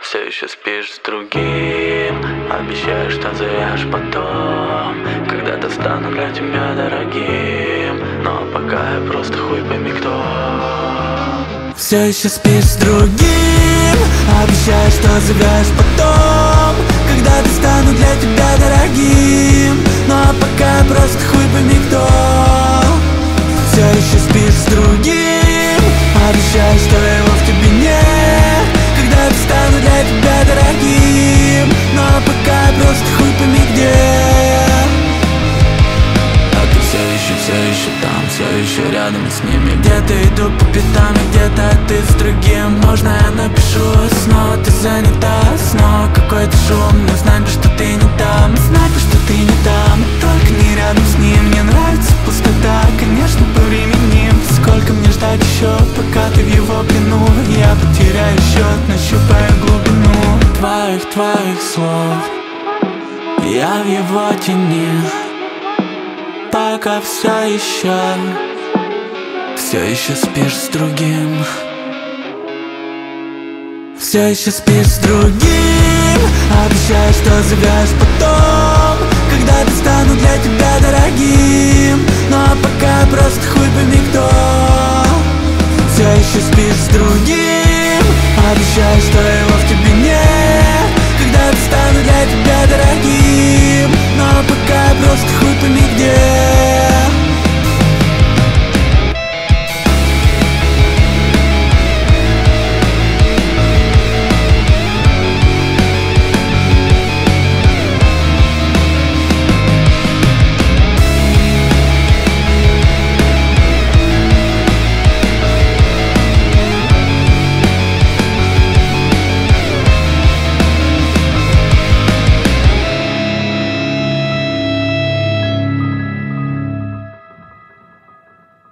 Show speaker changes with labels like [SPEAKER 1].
[SPEAKER 1] все еще спишь с другим. Обещаешь, что зовешь потом, когда-то стану для тебя дорогим. Но пока я просто хуй пойми кто.
[SPEAKER 2] Все еще спишь с другим. Обещаешь, что зовешь потом, когда-то стану для тебя дорогим. Но пока я просто хуй пойми кто. Все еще спишь с другим. Обещаешь, что его в тебе нет, когда-то стану для тебя дорогим. Но пока я просто хуй пойми где. А ты все еще там, все еще рядом с ними. Где-то иду по пятам, и где-то ты с другим. Можно я напишу, снова ты занята, снова какой-то шум. Но знать бы, что ты не там, знать бы, что ты не там. Только не рядом с ним, мне нравится пустота. Конечно, повременим, сколько мне ждать еще, пока ты в его плену. Я потеряю счет, нащупаю глубину твоих слов. Я в его тени, пока все еще спишь с другим. Все еще спишь с другим. Обещаешь, что зовешь потом, когда-то стану для тебя дорогим. Но пока просто хуй пойми кто. Все еще спишь с другим. Обещаешь, что